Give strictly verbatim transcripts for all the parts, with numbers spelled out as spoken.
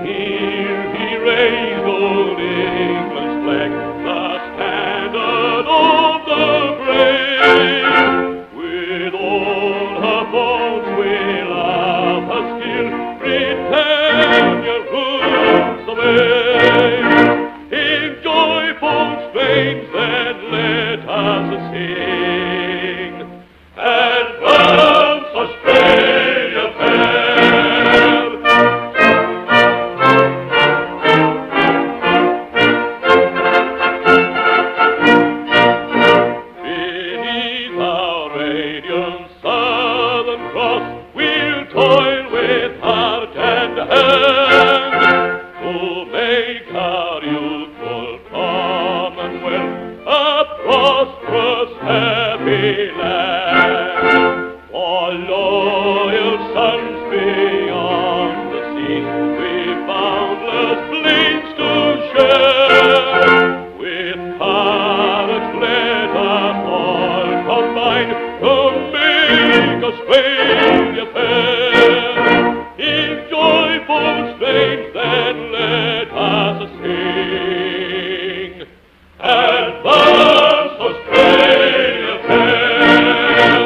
Here he raised old England's flag, the standard of the brave. With all her faults we'll love her still, Britannia rules the main. In joyful strains then let us sing. Advance, Australia fair! Beneath our radiant Southern Cross, we'll toil with heart and hand to make our youthful Commonwealth a prosperous, happy land. For loyal sons beyond the seas, we've boundless plains to share. With courage let us all combine to make Australia fair. In joyful strains then let us sing. Advance, Australia fair!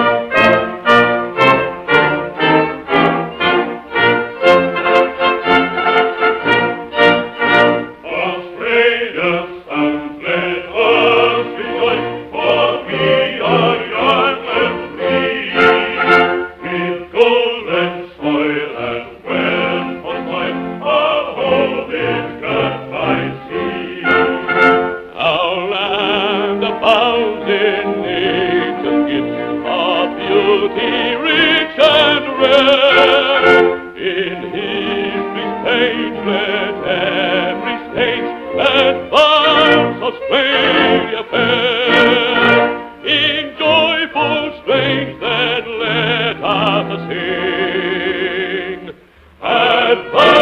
Australia's sons, let us rejoice, for we are young and free. With golden soil and wealth for toil, our home is got by sea. Our land abounds in nature's gifts, of beauty rich and rare. In history's page let every state advance, Australia fair. In joyful strains then let us sing. Advance,